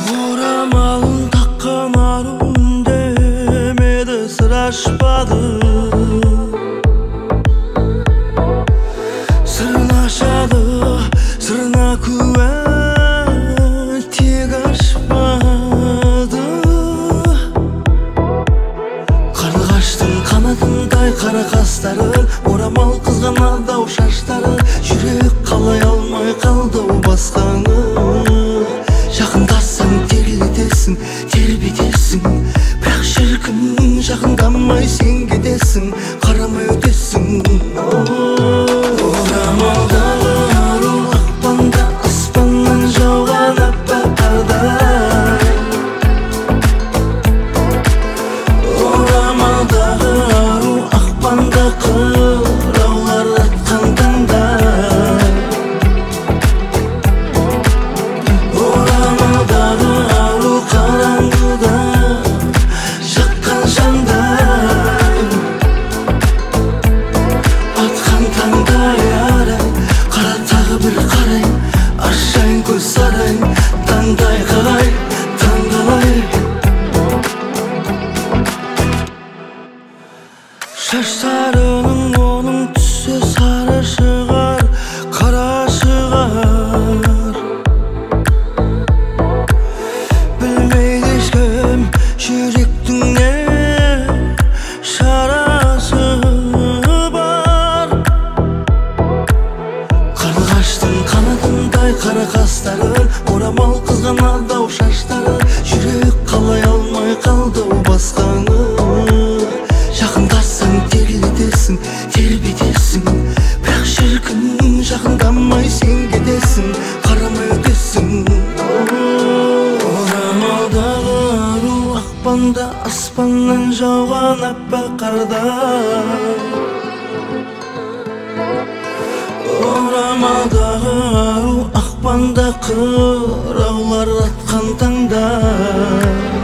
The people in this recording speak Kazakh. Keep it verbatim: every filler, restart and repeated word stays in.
Орамалын таққан ару үндемеді, сыр ашпады. Сырын ашады, сырына куә, тек ашпады. Қарлығаштың қанатындай қара қастары, орамал қызған адау шаштары, жүрек қалай алмай қалды басқаны. Жақындасаң терлетесің, тербетесің, бірақ шіркін жақындамай сен кетесің, қарамай өтесің. Орамалдағы ару ақпанда, аспаннан жауған аппақ қардай. Орамалдағы ару ақпанда, қыраулар атқан таңдай. Орамалдағы ару қараңғыда жаққан жандай, атқан таңдай арай. Қара тағы бір қарай, ашайын көз сарай, таңдай қалай, таңдалай. Шаштарының оның түсі сары шығар, қара шығар. Білмейді ешкім жүректің не шарасы бар. Қарлығаштың қанатындай қара қастары, орамал қызған адау шаштары, жүрек қалай алмай қалды басқаны. Жақындасаң терлетесің, тербетесің, бірақ шіркін жақындамай сен кетесің, қарамай өтесің. Орамалдағы ару ақпанда, аспаннан жауған аппақ қардай. Орамалдағы ару ақпанда, қыраулар атқан таңдай.